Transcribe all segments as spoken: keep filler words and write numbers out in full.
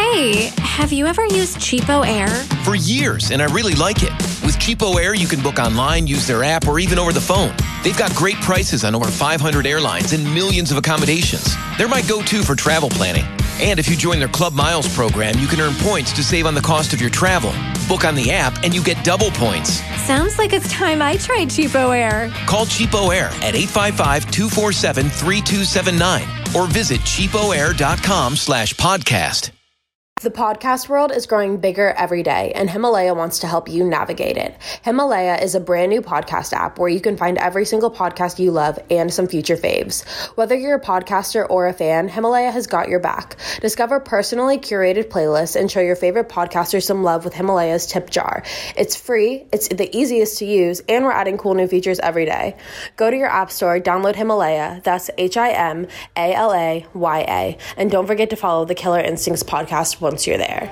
Hey, have you ever used Cheapo Air? For years, and I really like it. With Cheapo Air, you can book online, use their app, or even over the phone. They've got great prices on over five hundred airlines and millions of accommodations. They're my go-to for travel planning. And if you join their Club Miles program, you can earn points to save on the cost of your travel. Book on the app, and you get double points. Sounds like it's time I tried Cheapo Air. Call Cheapo Air at eight five five, two four seven, three two seven nine or visit cheapoair.com slash podcast. The podcast world is growing bigger every day, and Himalaya wants to help you navigate it. Himalaya is a brand new podcast app where you can find every single podcast you love and some future faves. Whether you're a podcaster or a fan, Himalaya has got your back. Discover personally curated playlists and show your favorite podcasters some love with Himalaya's tip jar. It's free, it's the easiest to use, and we're adding cool new features every day. Go to your app store, download Himalaya, that's H I M A L A Y A, and don't forget to follow the Killer Instincts podcast once you're there.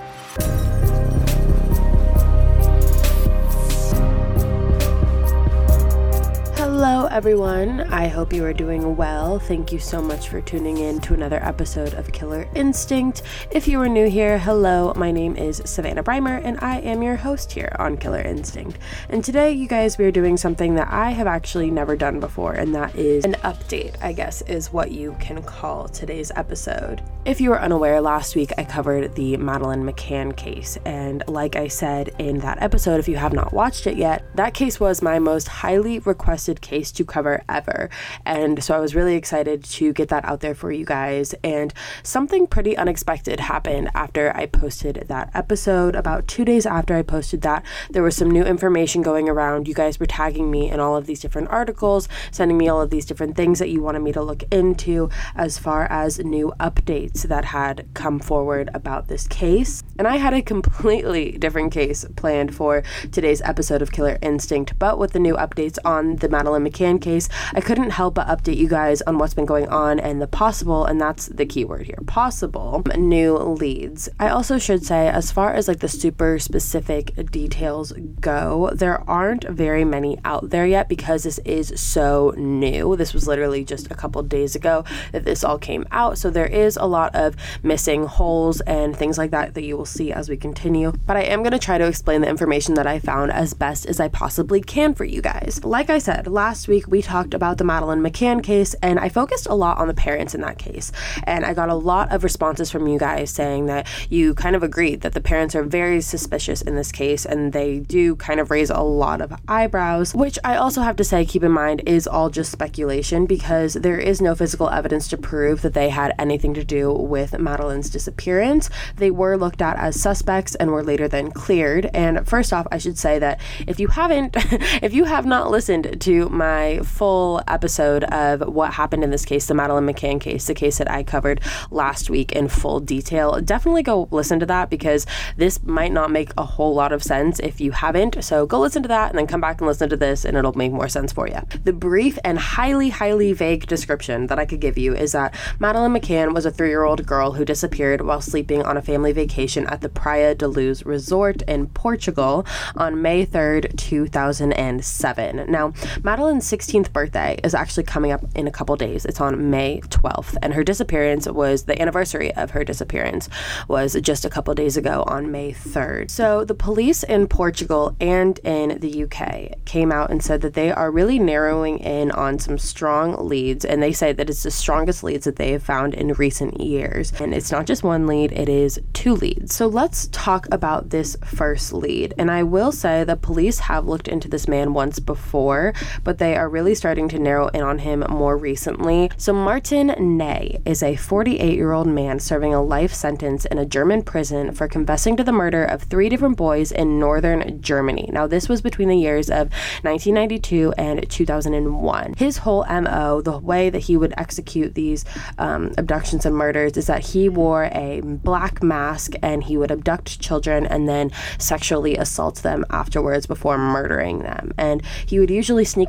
Hello everyone, I hope you are doing well. Thank you so much for tuning in to another episode of Killer Instinct. If you are new here, hello, my name is Savannah Breimer and I am your host here on Killer Instinct. And today, you guys, we are doing something that I have actually never done before, and that is an update, I guess is what you can call today's episode. If you are unaware, last week I covered the Madeleine McCann case, and like I said in that episode, if you have not watched it yet, that case was my most highly requested case to cover ever, and so I was really excited to get that out there for you guys. And something pretty unexpected happened after I posted that episode. About two days after I posted that, there was some new information going around. You guys were tagging me in all of these different articles, sending me all of these different things that you wanted me to look into as far as new updates that had come forward about this case. And I had a completely different case planned for today's episode of Killer Instinct, but with the new updates on the Madeleine McCann case, I couldn't help but update you guys on what's been going on and the possible, and that's the key word here, possible new leads. I also should say, as far as like the super specific details go, there aren't very many out there yet because this is so new. This was literally just a couple days ago that this all came out, so there is a lot of missing holes and things like that that you will see as we continue. But I am going to try to explain the information that I found as best as I possibly can for you guys. Like I said, last week we talked about the Madeleine McCann case, and I focused a lot on the parents in that case, and I got a lot of responses from you guys saying that you kind of agreed that the parents are very suspicious in this case, and they do kind of raise a lot of eyebrows, which I also have to say, keep in mind, is all just speculation because there is no physical evidence to prove that they had anything to do with Madeleine's disappearance. They were looked at as suspects and were later then cleared. And first off, I should say that if you haven't, if you have not listened to my full episode of what happened in this case, the Madeleine McCann case, the case that I covered last week in full detail, definitely go listen to that because this might not make a whole lot of sense if you haven't. So go listen to that and then come back and listen to this and it'll make more sense for you. The brief and highly, highly vague description that I could give you is that Madeleine McCann was a three-year-old girl who disappeared while sleeping on a family vacation at the Praia da Luz resort in Portugal on May third, two thousand seven. Now, Madeleine's sixteenth birthday is actually coming up in a couple days. It's on May twelfth, and her disappearance was, the anniversary of her disappearance was just a couple days ago on May third. So the police in Portugal and in the U K came out and said that they are really narrowing in on some strong leads, and they say that it's the strongest leads that they have found in recent years. And it's not just one lead, it is two leads. So let's talk about this first lead. And I will say that police have looked into this man once before, but they are really starting to narrow in on him more recently. So Martin Ney is a forty-eight-year-old man serving a life sentence in a German prison for confessing to the murder of three different boys in northern Germany. Now, this was between the years of nineteen ninety-two and two thousand one. His whole M O, the way that he would execute these um, abductions and murders, is that he wore a black mask and he would abduct children and then sexually assault them afterwards before murdering them. And he would usually sneak into their room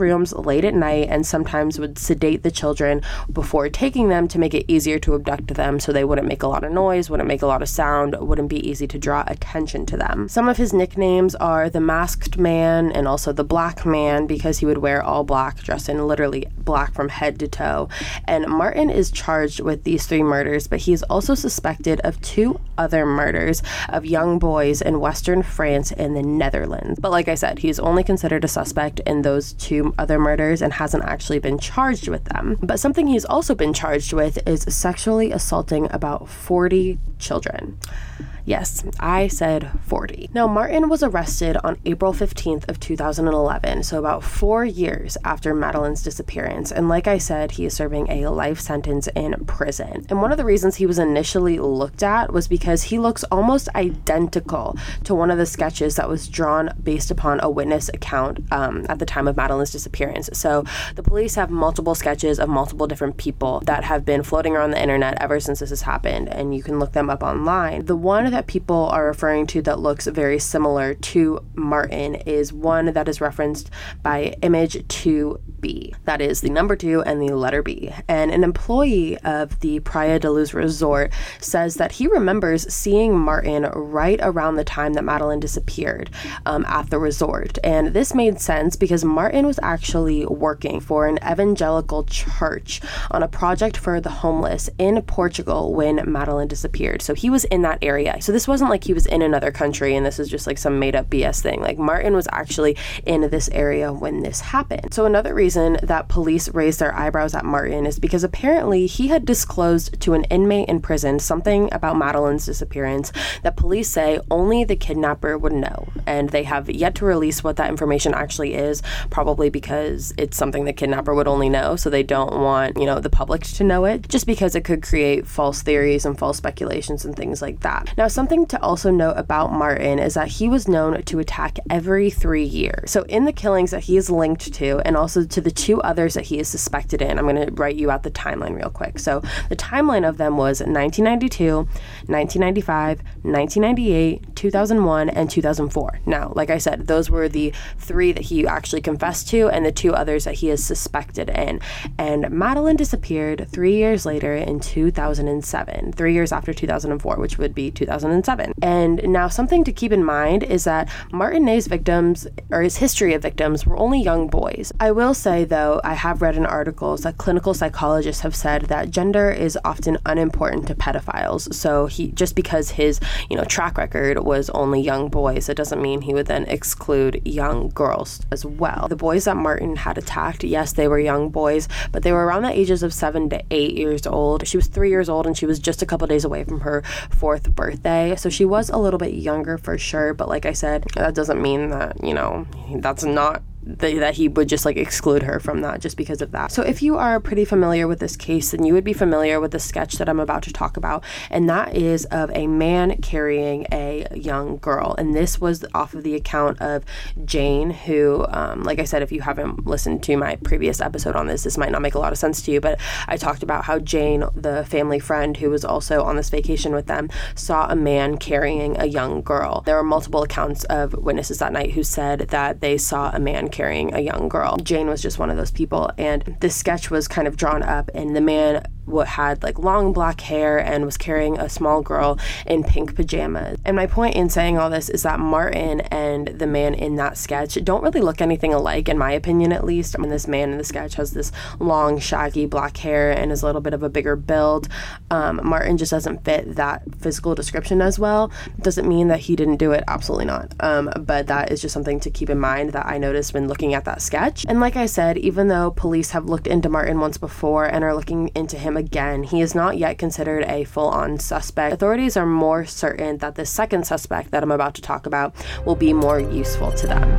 rooms late at night and sometimes would sedate the children before taking them to make it easier to abduct them so they wouldn't make a lot of noise, wouldn't make a lot of sound, wouldn't be easy to draw attention to them. Some of his nicknames are the Masked Man and also the Black Man because he would wear all black, dressed in literally black from head to toe. And Martin is charged with these three murders, but he is also suspected of two other murders of young boys in Western France and the Netherlands. But like I said, he's only considered a suspect in those two other murders and hasn't actually been charged with them. But something he's also been charged with is sexually assaulting about forty children. Yes, I said forty. Now, Martin was arrested on April fifteenth of two thousand eleven, so about four years after Madeleine's disappearance. And like I said, he is serving a life sentence in prison. And one of the reasons he was initially looked at was because he looks almost identical to one of the sketches that was drawn based upon a witness account um, at the time of Madeleine's disappearance. So the police have multiple sketches of multiple different people that have been floating around the internet ever since this has happened, and you can look them up online. The one that that people are referring to that looks very similar to Martin is one that is referenced by Image two B. That is the number two and the letter B. And an employee of the Praia da Luz resort says that he remembers seeing Martin right around the time that Madeleine disappeared um, at the resort. And this made sense because Martin was actually working for an evangelical church on a project for the homeless in Portugal when Madeleine disappeared. So he was in that area. So this wasn't like he was in another country and this is just like some made up B S thing. Like Martin was actually in this area when this happened. So another reason that police raised their eyebrows at Martin is because apparently he had disclosed to an inmate in prison something about Madeleine's disappearance that police say only the kidnapper would know. And they have yet to release what that information actually is, probably because it's something the kidnapper would only know. So they don't want, you know, the public to know it, just because it could create false theories and false speculations and things like that. Now, something to also note about Martin is that he was known to attack every three years. So in the killings that he is linked to, and also to the two others that he is suspected in, I'm going to write you out the timeline real quick. So the timeline of them was nineteen ninety-two, nineteen ninety-five, nineteen ninety-eight, two thousand one, and two thousand four. Now, like I said, those were the three that he actually confessed to and the two others that he is suspected in. And Madeleine disappeared three years later in two thousand seven, three years after two thousand four, which would be two thousand seven. And now something to keep in mind is that Martinet's victims, or his history of victims, were only young boys. I will say, though, I have read in articles that clinical psychologists have said that gender is often unimportant to pedophiles. So he, just because his, you know, track record was only young boys, it doesn't mean he would then exclude young girls as well. The boys that Martin had attacked, yes, they were young boys, but they were around the ages of seven to eight years old. She was three years old and she was just a couple days away from her fourth birthday. So she was a little bit younger for sure. But like I said, that doesn't mean that, you know, that's not The, that he would just like exclude her from that just because of that. So if you are pretty familiar with this case, then you would be familiar with the sketch that I'm about to talk about, and that is of a man carrying a young girl. And this was off of the account of Jane, who, um, like I said, if you haven't listened to my previous episode on this, this might not make a lot of sense to you, but I talked about how Jane, the family friend who was also on this vacation with them, saw a man carrying a young girl. There were multiple accounts of witnesses that night who said that they saw a man carrying a young girl. Jane was just one of those people, and this sketch was kind of drawn up, and the man what had like long black hair and was carrying a small girl in pink pajamas. And my point in saying all this is that Martin and the man in that sketch don't really look anything alike, in my opinion at least. I mean, this man in the sketch has this long shaggy black hair and is a little bit of a bigger build. Um, Martin just doesn't fit that physical description as well. Doesn't mean that he didn't do it, absolutely not. Um, but that is just something to keep in mind that I noticed when looking at that sketch. And like I said, even though police have looked into Martin once before and are looking into him again, he is not yet considered a full-on suspect. Authorities are more certain that the second suspect that I'm about to talk about will be more useful to them.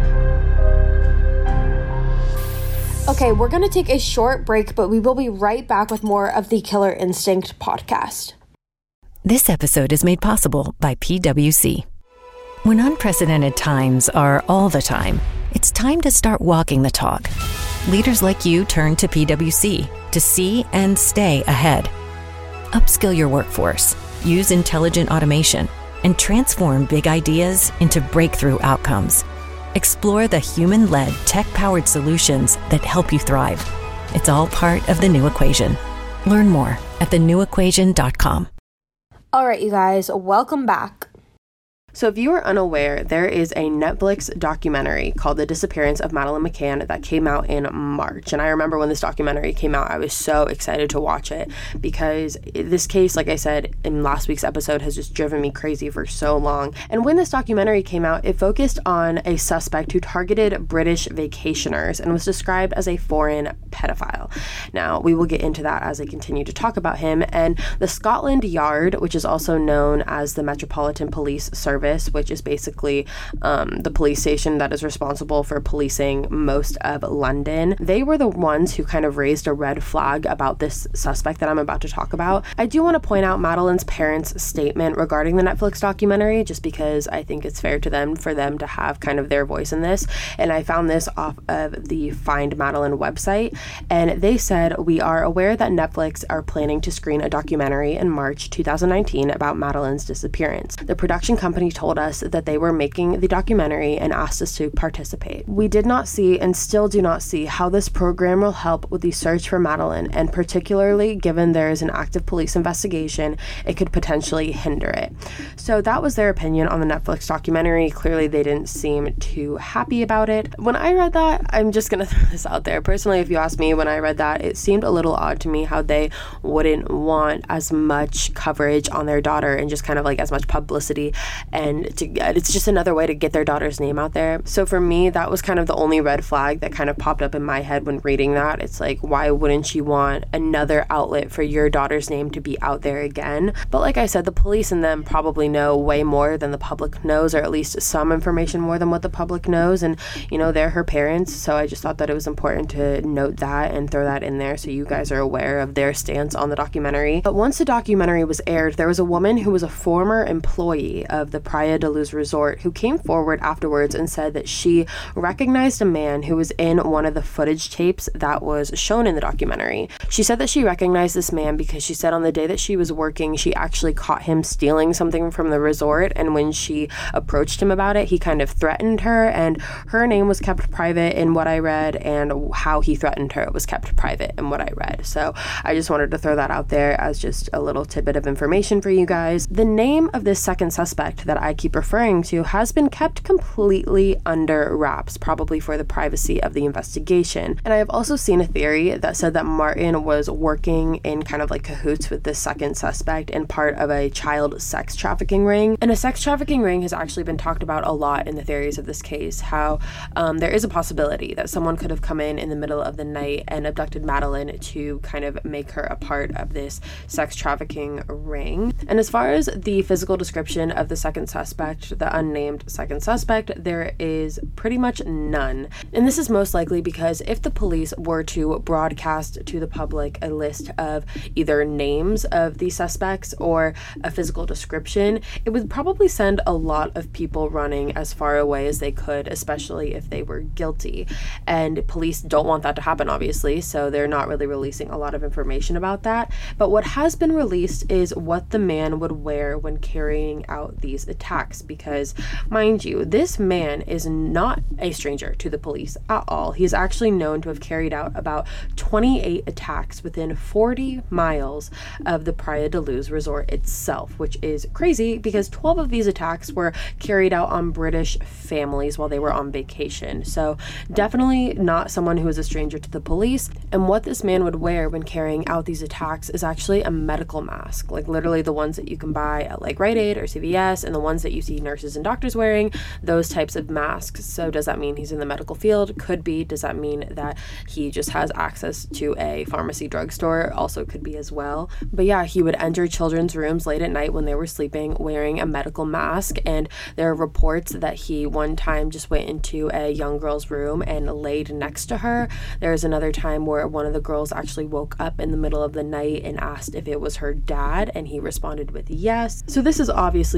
Okay, we're going to take a short break, but we will be right back with more of the Killer Instinct podcast. This episode is made possible by P W C. When unprecedented times are all the time, it's time to start walking the talk. Leaders like you turn to P W C to see and stay ahead. Upskill your workforce, use intelligent automation, and transform big ideas into breakthrough outcomes. Explore the human-led, tech-powered solutions that help you thrive. It's all part of The New Equation. Learn more at the new equation dot com. All right, you guys, welcome back. So if you are unaware, there is a Netflix documentary called The Disappearance of Madeleine McCann that came out in March. And I remember when this documentary came out, I was so excited to watch it because this case, like I said in last week's episode, has just driven me crazy for so long. And when this documentary came out, it focused on a suspect who targeted British vacationers and was described as a foreign pedophile. Now, we will get into that as I continue to talk about him. And the Scotland Yard, which is also known as the Metropolitan Police Service, which is basically um, the police station that is responsible for policing most of London. They were the ones who kind of raised a red flag about this suspect that I'm about to talk about. I do want to point out Madeleine's parents' statement regarding the Netflix documentary, just because I think it's fair to them for them to have kind of their voice in this. And I found this off of the Find Madeleine website, and they said, "We are aware that Netflix are planning to screen a documentary in March two thousand nineteen about Madeleine's disappearance. The production company told us that they were making the documentary and asked us to participate. We did not see and still do not see how this program will help with the search for Madeleine, and particularly given there is an active police investigation, it could potentially hinder it." So that was their opinion on the Netflix documentary. Clearly they didn't seem too happy about it. When I read that, I'm just gonna throw this out there. Personally, if you ask me, when I read that, it seemed a little odd to me how they wouldn't want as much coverage on their daughter and just kind of like as much publicity, and to, it's just another way to get their daughter's name out there. So for me, that was kind of the only red flag that kind of popped up in my head when reading that. It's like, why wouldn't you want another outlet for your daughter's name to be out there again? But like I said, the police and them probably know way more than the public knows, or at least some information more than what the public knows. And, you know, they're her parents. So I just thought that it was important to note that and throw that in there so you guys are aware of their stance on the documentary. But once the documentary was aired, there was a woman who was a former employee of the Praia da Luz Resort who came forward afterwards and said that she recognized a man who was in one of the footage tapes that was shown in the documentary. She said that she recognized this man because she said on the day that she was working, she actually caught him stealing something from the resort, and when she approached him about it, he kind of threatened her, and her name was kept private in what I read, and how he threatened her was kept private in what I read. So I just wanted to throw that out there as just a little tidbit of information for you guys. The name of this second suspect that I keep referring to has been kept completely under wraps, probably for the privacy of the investigation. And I have also seen a theory that said that Martin was working in kind of like cahoots with this second suspect and part of a child sex trafficking ring. And a sex trafficking ring has actually been talked about a lot in the theories of this case, how um, there is a possibility that someone could have come in in the middle of the night and abducted Madeleine to kind of make her a part of this sex trafficking ring. And as far as the physical description of the second suspect, the unnamed second suspect, there is pretty much none. And this is most likely because if the police were to broadcast to the public a list of either names of the suspects or a physical description, it would probably send a lot of people running as far away as they could, especially if they were guilty. And police don't want that to happen, obviously, so they're not really releasing a lot of information about that. But what has been released is what the man would wear when carrying out these attacks, because mind you, this man is not a stranger to the police at all. He's actually known to have carried out about twenty-eight attacks within forty miles of the Praia da Luz resort itself, which is crazy because twelve of these attacks were carried out on British families while they were on vacation. So definitely not someone who is a stranger to the police. And what this man would wear when carrying out these attacks is actually a medical mask, like literally the ones that you can buy at like Rite Aid or C V S, and the ones that you see nurses and doctors wearing, those types of masks. So does that mean he's in the medical field? Could be. Does that mean that he just has access to a pharmacy drugstore? Also could be as well. But yeah, he would enter children's rooms late at night when they were sleeping wearing a medical mask, and there are reports that he one time just went into a young girl's room and laid next to her. There's another time where one of the girls actually woke up in the middle of the night and asked if it was her dad, and he responded with yes. So this is obviously very, very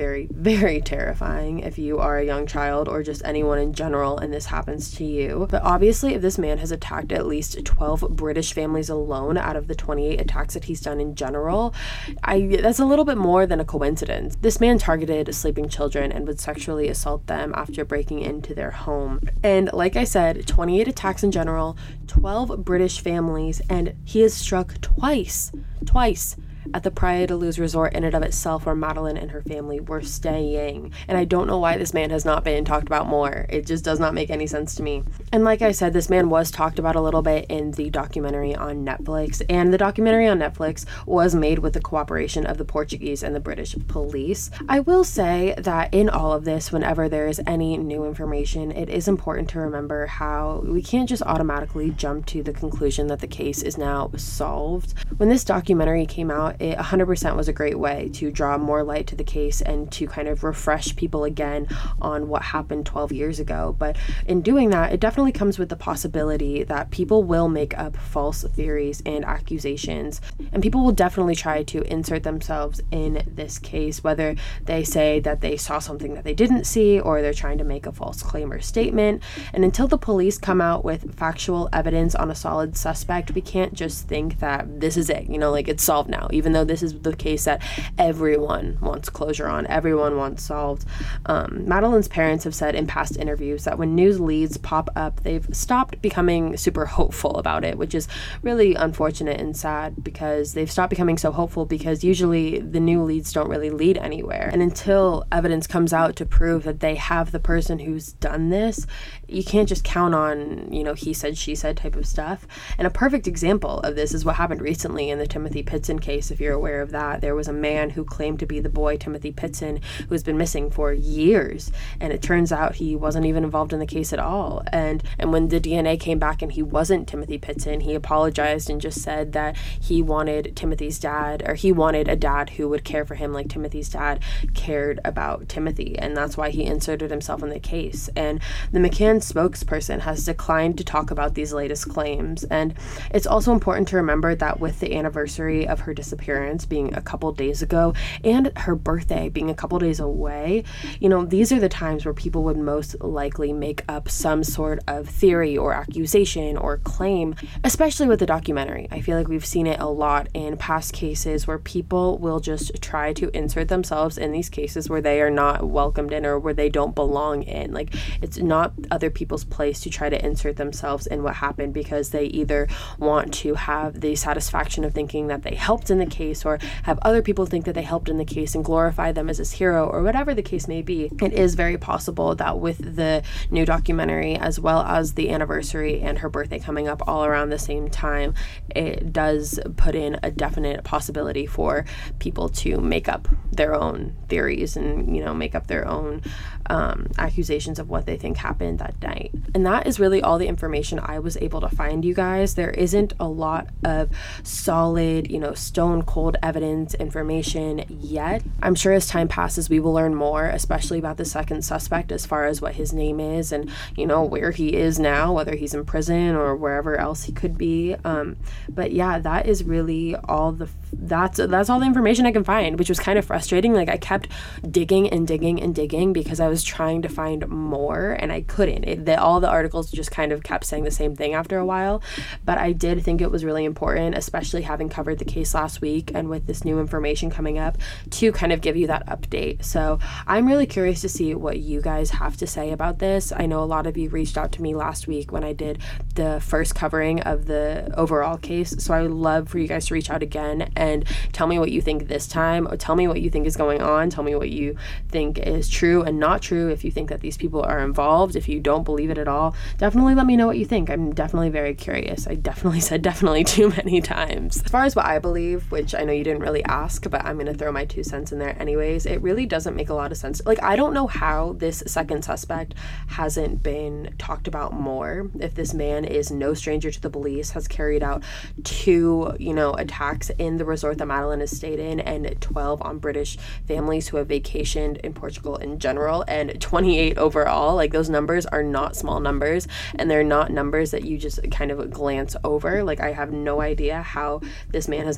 very, very terrifying if you are a young child or just anyone in general and this happens to you. But obviously, if this man has attacked at least twelve British families alone out of the twenty-eight attacks that he's done in general, I that's a little bit more than a coincidence. This man targeted sleeping children and would sexually assault them after breaking into their home. And like I said, twenty-eight attacks in general, twelve British families, and he has struck twice, twice at the Praia da Luz resort in and of itself, where Madeleine and her family were staying. And I don't know why this man has not been talked about more. It just does not make any sense to me. And like I said, this man was talked about a little bit in the documentary on Netflix, and the documentary on Netflix was made with the cooperation of the Portuguese and the British police. I will say that in all of this, whenever there is any new information, it is important to remember how we can't just automatically jump to the conclusion that the case is now solved. When this documentary came out, it one hundred percent was a great way to draw more light to the case and to kind of refresh people again on what happened twelve years ago. But in doing that, it definitely comes with the possibility that people will make up false theories and accusations, and people will definitely try to insert themselves in this case, whether they say that they saw something that they didn't see, or they're trying to make a false claim or statement. And until the police come out with factual evidence on a solid suspect, we can't just think that this is it, you know, like it's solved now, even though this is the case that everyone wants closure on, everyone wants solved. Um, Madeleine's parents have said in past interviews that when news leads pop up, they've stopped becoming super hopeful about it, which is really unfortunate and sad, because they've stopped becoming so hopeful because usually the new leads don't really lead anywhere. And until evidence comes out to prove that they have the person who's done this, you can't just count on, you know, he said, she said type of stuff. And a perfect example of this is what happened recently in the Timothy Pitson case. If you're aware of that, there was a man who claimed to be the boy Timothy Pitson who's been missing for years, and it turns out he wasn't even involved in the case at all. And and when the D N A came back and he wasn't Timothy Pitson, he apologized and just said that he wanted Timothy's dad, or he wanted a dad who would care for him like Timothy's dad cared about Timothy, and that's why he inserted himself in the case. And the McCann spokesperson has declined to talk about these latest claims. And it's also important to remember that with the anniversary of her disappearance being a couple days ago and her birthday being a couple days away, you know, these are the times where people would most likely make up some sort of theory or accusation or claim, especially with the documentary. I feel like we've seen it a lot in past cases where people will just try to insert themselves in these cases where they are not welcomed in or where they don't belong in. Like, it's not other people's place to try to insert themselves in what happened, because they either want to have the satisfaction of thinking that they helped in the case, or have other people think that they helped in the case and glorify them as this hero, or whatever the case may be. It is very possible that with the new documentary, as well as the anniversary and her birthday coming up all around the same time, it does put in a definite possibility for people to make up their own theories and, you know, make up their own um, accusations of what they think happened that night. And that is really all the information I was able to find, you guys. There isn't a lot of solid, you know, stone cold evidence information yet. I'm sure as time passes, we will learn more, especially about the second suspect, as far as what his name is and, you know, where he is now, whether he's in prison or wherever else he could be. Um, but yeah, that is really all the, that's, that's all the information I can find, which was kind of frustrating. Like, I kept digging and digging and digging because I was trying to find more and I couldn't. It, the, all the articles just kind of kept saying the same thing after a while. But I did think it was really important, especially having covered the case last week and with this new information coming up, to kind of give you that update. So I'm really curious to see what you guys have to say about this. I know a lot of you reached out to me last week when I did the first covering of the overall case. So I would love for you guys to reach out again and tell me what you think this time, or tell me what you think is going on. Tell me what you think is true and not true. If you think that these people are involved, if you don't believe it at all, definitely let me know what you think. I'm definitely very curious. I definitely said definitely too many times. As far as what I believe, which I know you didn't really ask, but I'm going to throw my two cents in there anyways, it really doesn't make a lot of sense. Like, I don't know how this second suspect hasn't been talked about more. If this man is no stranger to the police, has carried out two, you know, attacks in the resort that Madeleine has stayed in, and twelve on British families who have vacationed in Portugal in general, and twenty-eight overall. Like, those numbers are not small numbers, and they're not numbers that you just kind of glance over. Like, I have no idea how this man has not been talked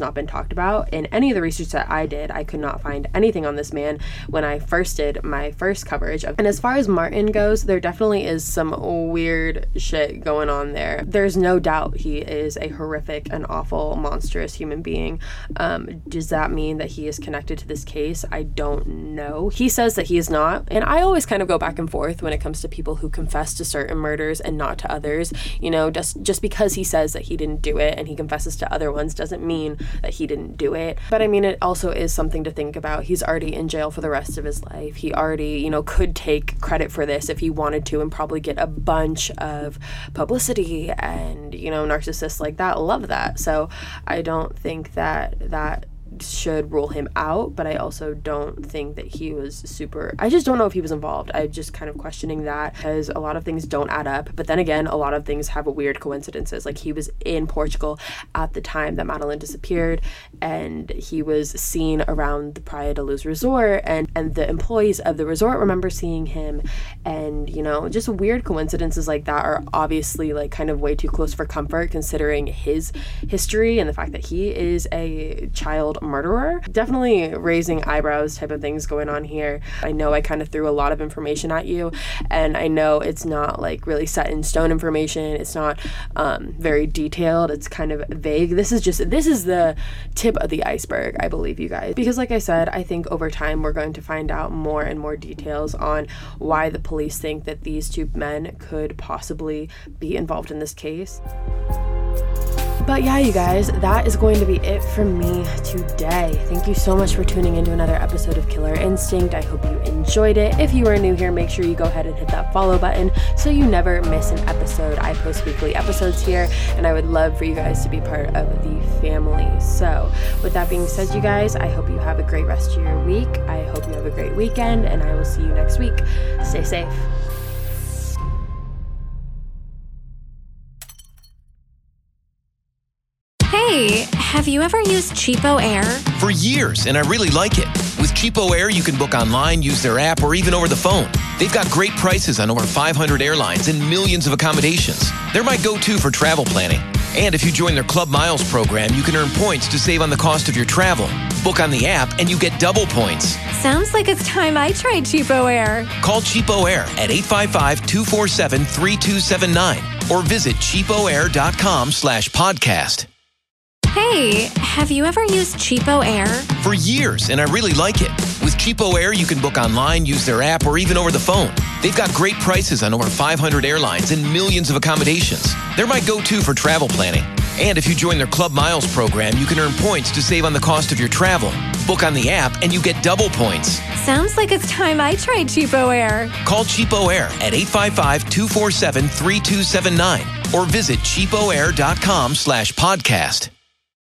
talked about. In any of the research that I did, I could not find anything on this man when I first did my first coverage. And as far as Martin goes, there definitely is some weird shit going on there. There's no doubt he is a horrific and awful, monstrous human being. Um, does that mean that he is connected to this case? I don't know. He says that he is not. And I always kind of go back and forth when it comes to people who confess to certain murders and not to others. You know, just, just because he says that he didn't do it and he confesses to other ones doesn't mean that he didn't do it. But I mean, it also is something to think about. He's already in jail for the rest of his life. He already, you know, could take credit for this if he wanted to and probably get a bunch of publicity, and, you know, narcissists like that love that. So I don't think that that should rule him out, but I also don't think that he was super, I just don't know if he was involved. I'm just kind of questioning that, because a lot of things don't add up. But then again, a lot of things have weird coincidences. Like, he was in Portugal at the time that Madeleine disappeared, and he was seen around the Praia da Luz resort, and and the employees of the resort remember seeing him. And, you know, just weird coincidences like that are obviously like kind of way too close for comfort, considering his history and the fact that he is a child murderer. Definitely raising eyebrows type of things going on here. I know I kind of threw a lot of information at you, and I know it's not like really set in stone information. It's not um, very detailed. It's kind of vague. This is just, this is the tip of the iceberg, I believe, you guys. Because like I said, I think over time we're going to find out more and more details on why the police think that these two men could possibly be involved in this case. But yeah, you guys, that is going to be it from me today. Thank you so much for tuning into another episode of Killer Instinct. I hope you enjoyed it. If you are new here, make sure you go ahead and hit that follow button so you never miss an episode. I post weekly episodes here, and I would love for you guys to be part of the family. So with that being said, you guys, I hope you have a great rest of your week. I hope you have a great weekend, and I will see you next week. Stay safe. Hey, have you ever used Cheapo Air? For years, and I really like it. With Cheapo Air, you can book online, use their app, or even over the phone. They've got great prices on over five hundred airlines and millions of accommodations. They're my go-to for travel planning. And if you join their Club Miles program, you can earn points to save on the cost of your travel. Book on the app, and you get double points. Sounds like it's time I tried Cheapo Air. Call Cheapo Air at eight five five, two four seven, three two seven nine or visit cheapoair.com slash podcast. Hey, have you ever used Cheapo Air? For years, and I really like it. With Cheapo Air, you can book online, use their app, or even over the phone. They've got great prices on over five hundred airlines and millions of accommodations. They're my go-to for travel planning. And if you join their Club Miles program, you can earn points to save on the cost of your travel. Book on the app, and you get double points. Sounds like it's time I tried Cheapo Air. Call Cheapo Air at eight five five, two four seven, three two seven nine or visit cheapoair.com slash podcast.